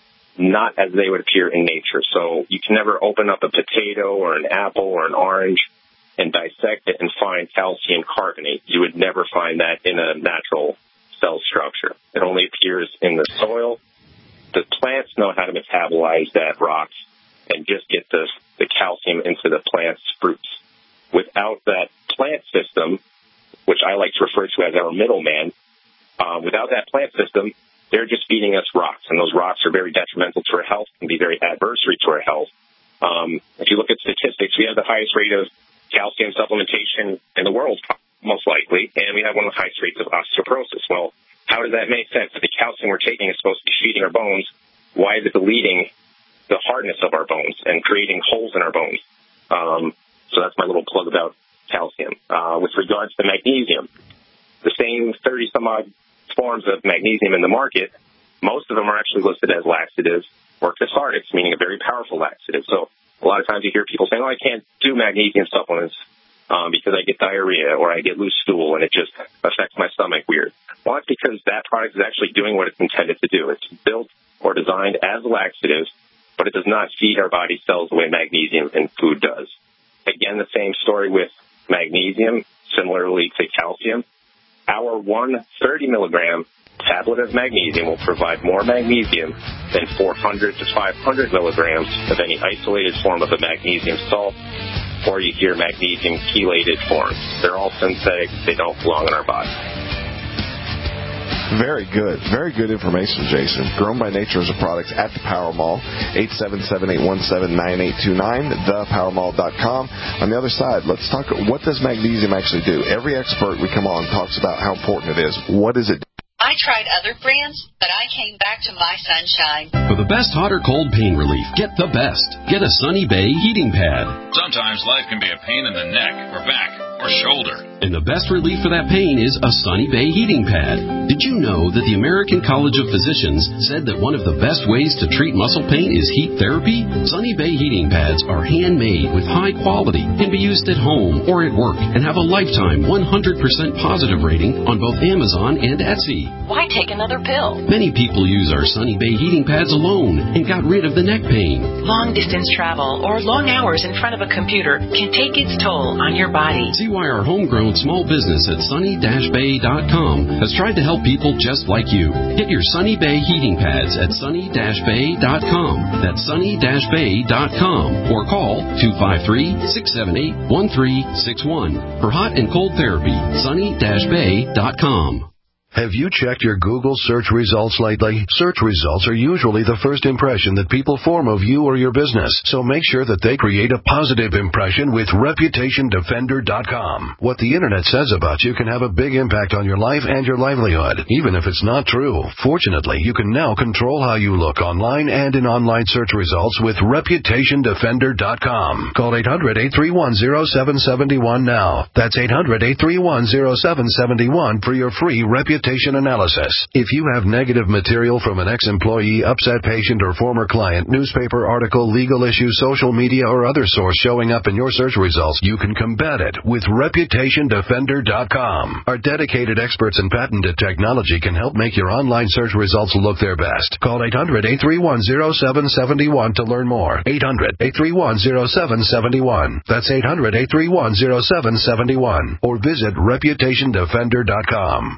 not as they would appear in nature. So you can never open up a potato or an apple or an orange and dissect it and find calcium carbonate. You would never find that in a natural cell structure. It only appears in the soil. The plants know how to metabolize that rocks and just get the, the calcium into the plant's fruits. Without that plant system, which I like to refer to as our middleman, uh, without that plant system, they're just feeding us rocks, and those rocks are very detrimental to our health, can be very adversary to our health. Um, if you look at statistics, we have the highest rate of calcium supplementation in the world, most likely, and we have one of the highest rates of osteoporosis. Well, how does that make sense? If the calcium we're taking is supposed to be feeding our bones, why is it deleting the hardness of our bones and creating holes in our bones? Um, so that's my little plug about calcium. Uh, with regards to magnesium, the same thirty some odd forms of magnesium in the market, most of them are actually listed as laxatives or cathartics, meaning a very powerful laxative. So a lot of times you hear people saying, oh, I can't do magnesium supplements um, because I get diarrhea or I get loose stool and it just affects my stomach weird. Well, it's because that product is actually doing what it's intended to do. It's built or designed as a laxative but it does not feed our body cells the way magnesium in food does. Again, the same story with magnesium, similarly to calcium. Our one thirty milligram tablet of magnesium will provide more magnesium than four hundred to five hundred milligrams of any isolated form of the magnesium salt, or you hear magnesium chelated forms. They're all synthetic. They don't belong in our body. Very good. Very good information, Jason. Grown by Nature is a product at the Power Mall. eight seven seven, eight one seven, nine eight two nine, the power mall dot com. On the other side, let's talk, what does magnesium actually do? Every expert we come on talks about how important it is. What does it do? I tried other brands, but I came back to My Sunshine. For the best hot or cold pain relief, get the best. Get a Sunny Bay heating pad. Sometimes life can be a pain in the neck or back or shoulder. And the best relief for that pain is a Sunny Bay heating pad. Did you know that the American College of Physicians said that one of the best ways to treat muscle pain is heat therapy? Sunny Bay heating pads are handmade with high quality, can be used at home or at work, and have a lifetime one hundred percent positive rating on both Amazon and Etsy. Why take another pill? Many people use our Sunny Bay heating pads alone and got rid of the neck pain. Long distance travel or long hours in front of a computer can take its toll on your body. See why our homegrown small business at sunny dash bay dot com has tried to help people just like you. Get your Sunny Bay heating pads at sunny dash bay dot com. That's sunny dash bay dot com or call two five three, six seven eight, one three six one. For hot and cold therapy, sunny dash bay dot com. Have you checked your Google search results lately? Search results are usually the first impression that people form of you or your business, so make sure that they create a positive impression with reputation defender dot com. What the Internet says about you can have a big impact on your life and your livelihood, even if it's not true. Fortunately, you can now control how you look online and in online search results with reputation defender dot com. Call eight hundred, eight three one, zero seven seven one now. That's eight hundred, eight three one, zero seven seven one for your free reputation analysis. If you have negative material from an ex-employee, upset patient, or former client, newspaper article, legal issue, social media, or other source showing up in your search results, you can combat it with reputation defender dot com. Our dedicated experts in patented technology can help make your online search results look their best. Call eight hundred, eight three one, zero seven seven one to learn more. eight hundred, eight three one, zero seven seven one. That's eight hundred, eight three one, zero seven seven one. Or visit reputation defender dot com.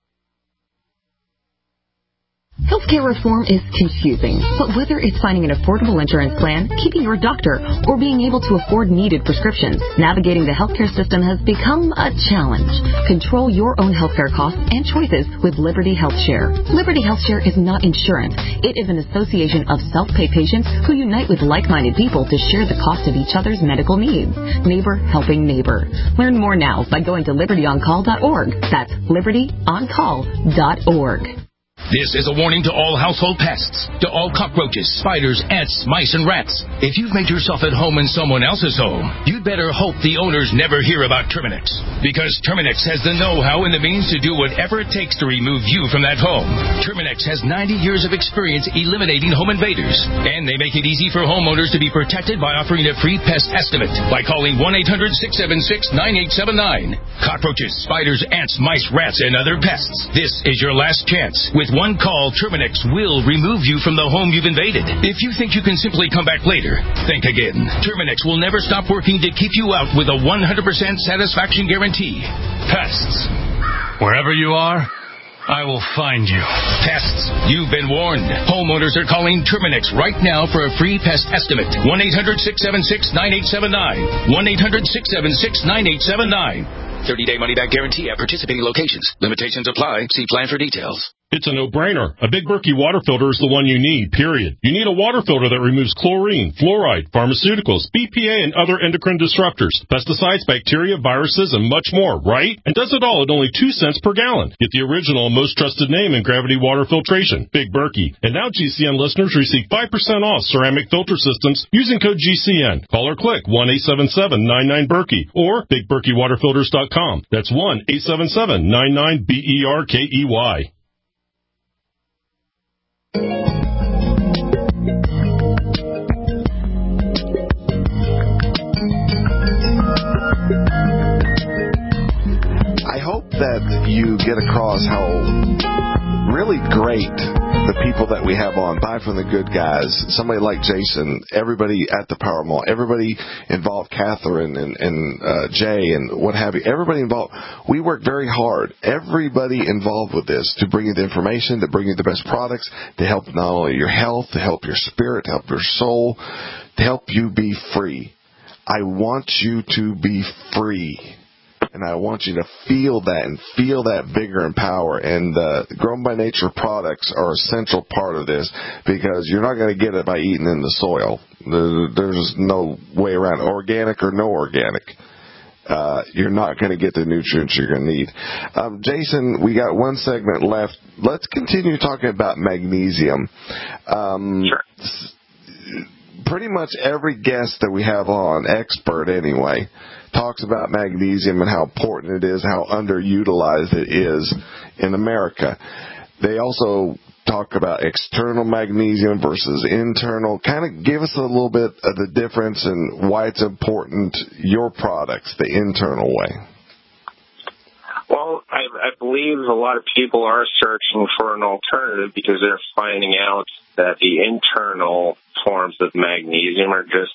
Healthcare reform is confusing, but whether it's finding an affordable insurance plan, keeping your doctor, or being able to afford needed prescriptions, navigating the healthcare system has become a challenge. Control your own healthcare costs and choices with Liberty HealthShare. Liberty HealthShare is not insurance. It is an association of self-pay patients who unite with like-minded people to share the cost of each other's medical needs. Neighbor helping neighbor. Learn more now by going to liberty on call dot org. That's liberty on call dot org. This is a warning to all household pests, to all cockroaches, spiders, ants, mice, and rats. If you've made yourself at home in someone else's home, you'd better hope the owners never hear about Terminix. Because Terminix has the know-how and the means to do whatever it takes to remove you from that home. Terminix has ninety years of experience eliminating home invaders. And they make it easy for homeowners to be protected by offering a free pest estimate by calling one eight hundred, six seven six, nine eight seven nine. Cockroaches, spiders, ants, mice, rats, and other pests. This is your last chance. With one call, Terminix will remove you from the home you've invaded. If you think you can simply come back later, think again. Terminix will never stop working to keep you out with a one hundred percent satisfaction guarantee. Pests. Wherever you are, I will find you. Pests, you've been warned. Homeowners are calling Terminix right now for a free pest estimate. one eight hundred, six seven six, nine eight seven nine. one eight hundred, six seven six, nine eight seven nine. thirty-day money-back guarantee at participating locations. Limitations apply. See plan for details. It's a no-brainer. A Big Berkey water filter is the one you need, period. You need a water filter that removes chlorine, fluoride, pharmaceuticals, B P A, and other endocrine disruptors, pesticides, bacteria, viruses, and much more, right? And does it all at only two cents per gallon. Get the original and most trusted name in gravity water filtration, Big Berkey. And now G C N listeners receive five percent off ceramic filter systems using code G C N. Call or click one eight seven seven, nine nine, Berkey or big berkey water filters dot com. That's one eight seven seven, nine nine, B E R K E Y. I hope that you get across how really great the people that we have on. Buy from the good guys. Somebody like Jason, everybody at the Power Mall, everybody involved, Catherine and, and uh, Jay and what have you, everybody involved. We work very hard, everybody involved with this, to bring you the information, to bring you the best products, to help not only your health, to help your spirit, to help your soul, to help you be free. I want you to be free. And I want you to feel that and feel that vigor and power. And uh, Grown by Nature products are a central part of this, because you're not going to get it by eating in the soil. There's no way around it. Organic or no organic. Uh, you're not going to get the nutrients you're going to need. Um, Jason, we got one segment left. Let's continue talking about magnesium. Um, sure. Pretty much every guest that we have on, expert anyway, talks about magnesium and how important it is, how underutilized it is in America. They also talk about external magnesium versus internal. Kind of give us a little bit of the difference and why it's important, your products, the internal way. Well, I, I believe a lot of people are searching for an alternative because they're finding out that the internal forms of magnesium are just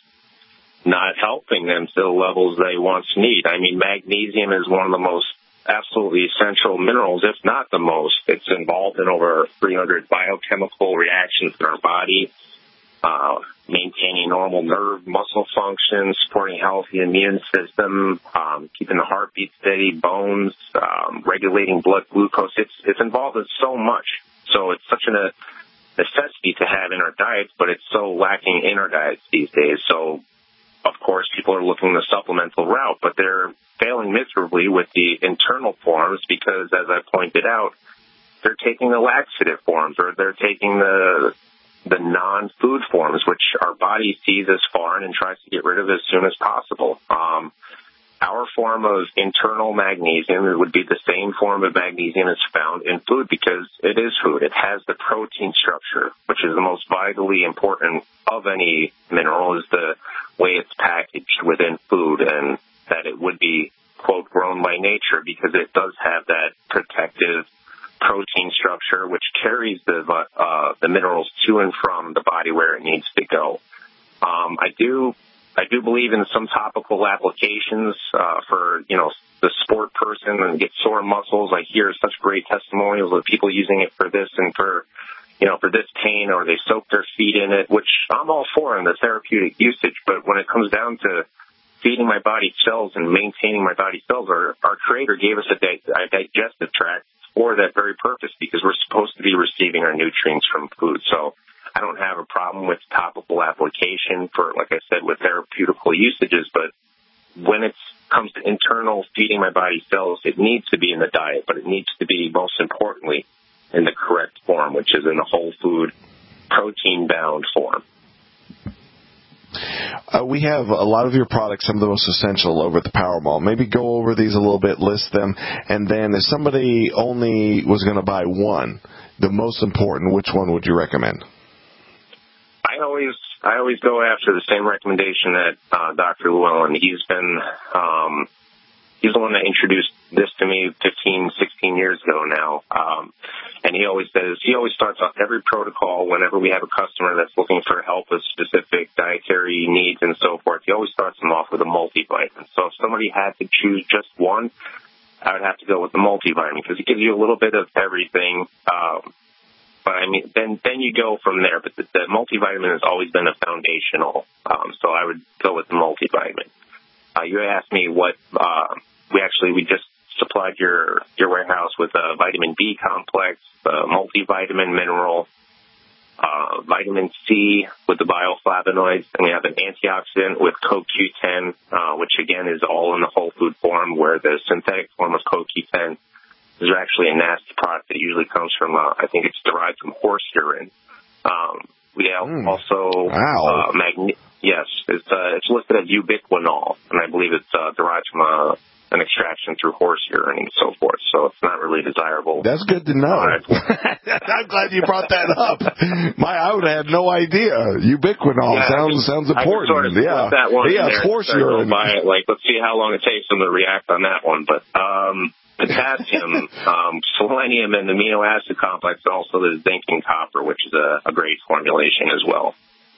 not helping them to the levels they once need. I mean, magnesium is one of the most absolutely essential minerals, if not the most. It's involved in over three hundred biochemical reactions in our body, uh, maintaining normal nerve muscle function, supporting a healthy immune system, um, keeping the heartbeat steady, bones, um, regulating blood glucose. It's, it's involved in so much. So it's such a necessity to have in our diets, but it's so lacking in our diets these days. So, of course, people are looking the supplemental route, but they're failing miserably with the internal forms because, as I pointed out, they're taking the laxative forms, or they're taking the the non-food forms, which our body sees as foreign and tries to get rid of as soon as possible. Um, our form of internal magnesium, it would be the same form of magnesium as found in food because it is food. It has the protein structure, which is the most vitally important of any mineral, is the way it's packaged within food, and that it would be, quote, grown by nature because it does have that protective protein structure which carries the uh, the minerals to and from the body where it needs to go. Um, I do I do believe in some topical applications uh, for, you know, the sport person and get sore muscles. I hear such great testimonials of people using it for this and for, you know, for this pain, or they soak their feet in it, which I'm all for in the therapeutic usage. But when it comes down to feeding my body cells and maintaining my body cells, our, our Creator gave us a, di- a digestive tract for that very purpose because we're supposed to be receiving our nutrients from food. So I don't have a problem with topical application for, like I said, with therapeutical usages, but when it comes to internal feeding my body cells, it needs to be in the diet, but it needs to be, most importantly, in the correct form, which is in a whole food, protein-bound form. Uh, we have a lot of your products, some of the most essential, over at the Power Mall. Maybe go over these a little bit, list them, and then if somebody only was going to buy one, the most important, which one would you recommend? I always I always go after the same recommendation that uh, Doctor Llewellyn. He's been um, he's the one that introduced this to me fifteen, sixteen years ago now. Um, and he always says, he always starts off every protocol whenever we have a customer that's looking for help with specific dietary needs and so forth. He always starts them off with a multivitamin. So if somebody had to choose just one, I would have to go with the multivitamin because it gives you a little bit of everything. Um, but I mean, then then you go from there. But the, the multivitamin has always been a foundational. Um, so I would go with the multivitamin. Uh, you asked me what uh, we actually we just supplied your your warehouse with a vitamin B complex, a multivitamin mineral, uh, vitamin C with the bioflavonoids, and we have an antioxidant with C O Q ten, uh, which again is all in the whole food form, where the synthetic form of C O Q ten is actually a nasty product that usually comes from, uh, I think it's derived from horse urine. Um, we have mm. also wow. uh, magne- yes, it's uh, it's listed as ubiquinol, and I believe it's uh, derived from a an extraction through horse urine and so forth. So it's not really desirable. That's good to know. I'm glad you brought that up. My, I would have had no idea. Ubiquinol yeah, sounds I sounds could, important. I could sort of yeah, that one yeah, in there horse and urine. By it. Like, let's see how long it takes them to react on that one. But um, potassium, um, selenium, and the amino acid complex, and also the zinc and copper, which is a, a great formulation as well.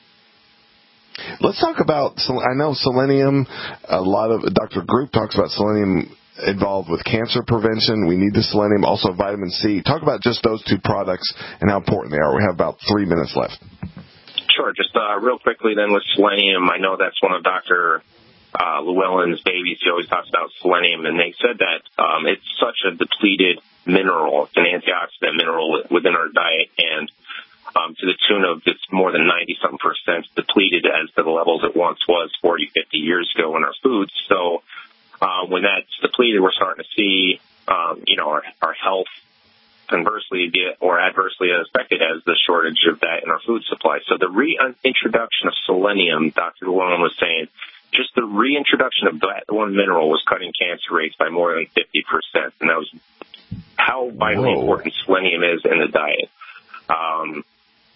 Let's talk about, I know selenium, a lot of, Doctor Group talks about selenium involved with cancer prevention. We need the selenium, also vitamin C. Talk about just those two products and how important they are. We have about three minutes left. Sure. Just uh, real quickly then with selenium, I know that's one of Doctor Uh, Llewellyn's babies. He always talks about selenium, and they said that um, it's such a depleted mineral. It's an antioxidant mineral within our diet, and um, to the tune of it's more than ninety-something percent depleted as to the levels it once was forty, fifty years ago in our foods. So uh, when that's depleted, we're starting to see, um, you know, our, our health conversely get or adversely affected as the shortage of that in our food supply. So the reintroduction of selenium, Doctor Llewellyn was saying, just the reintroduction of that one mineral was cutting cancer rates by more than fifty percent, and that was how vitally Whoa. important selenium is in the diet. Um,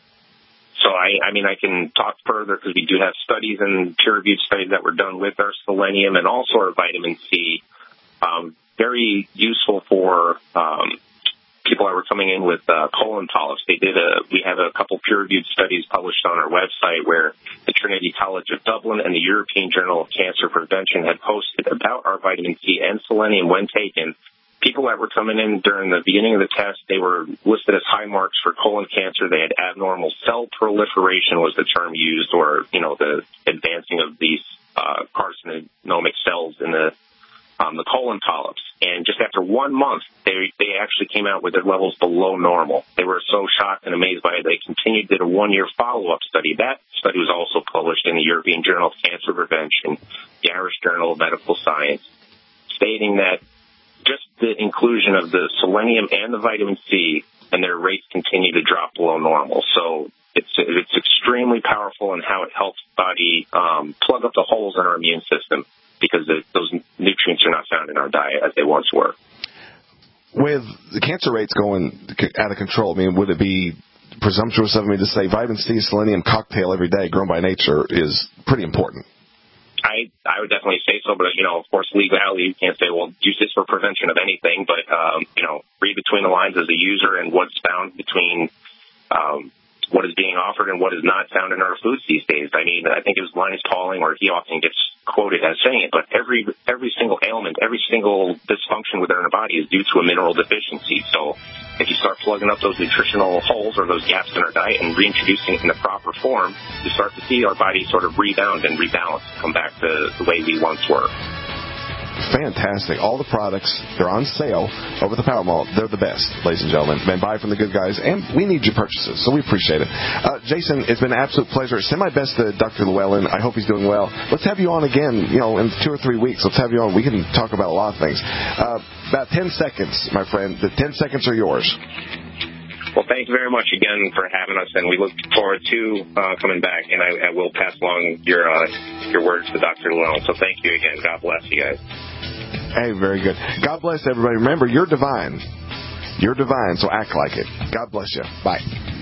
so, I, I mean, I can talk further because we do have studies and peer-reviewed studies that were done with our selenium and also our vitamin C. Um, very useful for um, people that were coming in with uh, colon polyps. They did a. We have a couple peer-reviewed studies published on our website where the Trinity College of Dublin and the European Journal of Cancer Prevention had posted about our vitamin C and selenium when taken. People that were coming in during the beginning of the test, they were listed as high marks for colon cancer. They had abnormal cell proliferation was the term used, or, you know, the advancing of these uh, carcinomic cells in the um, the colon polyps. And just after one month, they they actually came out with their levels below normal. They were so shocked and amazed by it, they continued, did a one-year follow-up study. That study was also published in the European Journal of Cancer Prevention, the Irish Journal of Medical Science, stating that just the inclusion of the selenium and the vitamin C, and their rates continue to drop below normal. So it's it's extremely powerful in how it helps the body um, plug up the holes in our immune system, because the, those nutrients are not found in our diet as they once were. With the cancer rates going out of control, I mean, would it be presumptuous of me to say vitamin C, selenium cocktail every day, grown by nature, is pretty important? I I would definitely say so, but, you know, of course, legality, you can't say, well, use this for prevention of anything, but, um, you know, read between the lines as a user and what's found between um, what is being offered and what is not found in our foods these days. I mean, I think it was Linus Pauling, or he often gets quoted as saying it, but every every single ailment, every single dysfunction within our body is due to a mineral deficiency. So if you start plugging up those nutritional holes or those gaps in our diet and reintroducing it in the proper form, you start to see our body sort of rebound and rebalance, come back to the way we once were. Fantastic. All the products, they're on sale over the Power Mall. They're the best, ladies and gentlemen. Man, buy from the good guys, and we need your purchases, so we appreciate it. Uh, Jason, it's been an absolute pleasure. Send my best to Doctor Llewellyn. I hope he's doing well. Let's have you on again, you know, in two or three weeks. Let's have you on. We can talk about a lot of things. Uh, about ten seconds, my friend. The ten seconds are yours. Well, thank you very much again for having us, and we look forward to uh, coming back, and I, I will pass along your uh, your words to Doctor Llewellyn. So thank you again. God bless you guys. Hey, very good. God bless everybody. Remember, you're divine. You're divine, so act like it. God bless you. Bye.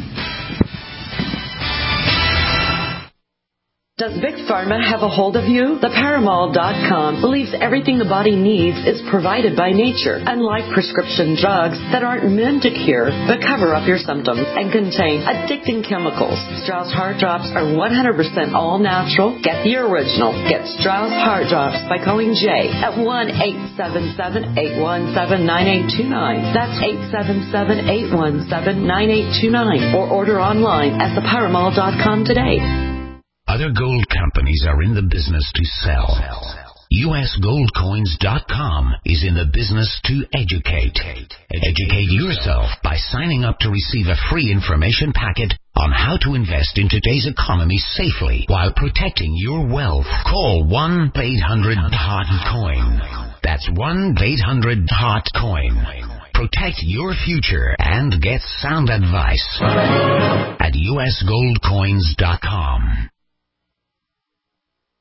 Does Big Pharma have a hold of you? The Paramall dot com believes everything the body needs is provided by nature, unlike prescription drugs that aren't meant to cure but cover up your symptoms and contain addicting chemicals. Strauss Heart Drops are one hundred percent all natural. Get the original. Get Strauss Heart Drops by calling Jay at one eight seven seven, eight one seven, nine eight two nine. That's eight seven seven, eight one seven, nine eight two nine. Or order online at the Paramall dot com today. Other gold companies are in the business to sell. U S gold coins dot com is in the business to educate. Educate yourself by signing up to receive a free information packet on how to invest in today's economy safely while protecting your wealth. Call one eight hundred hot coin. That's one eight hundred hot coin. Protect your future and get sound advice at U S gold coins dot com.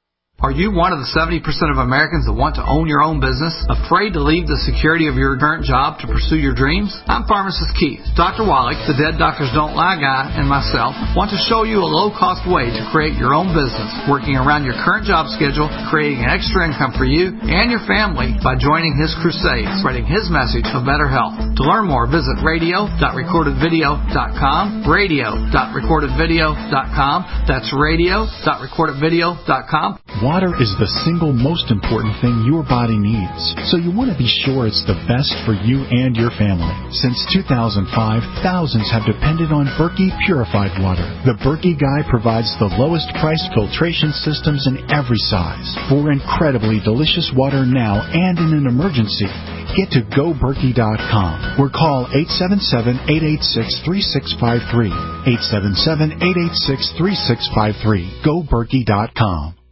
Are you one of the seventy percent of Americans that want to own your own business, afraid to leave the security of your current job to pursue your dreams? I'm Pharmacist Keith. Doctor Wallach, the Dead Doctors Don't Lie guy, and myself want to show you a low-cost way to create your own business, working around your current job schedule, creating an extra income for you and your family by joining his crusade, spreading his message of better health. To learn more, visit radio dot recorded video dot com, radio dot recorded video dot com. That's radio dot recorded video dot com. Water is the single most important thing your body needs, so you want to be sure it's the best for you and your family. Since two thousand five, thousands have depended on Berkey purified water. The Berkey Guy provides the lowest priced filtration systems in every size for incredibly delicious water now and in an emergency. Get to go berkey dot com or call eight seven seven, eight eight six, three six five three. eight seven seven, eight eight six, three six five three. go berkey dot com.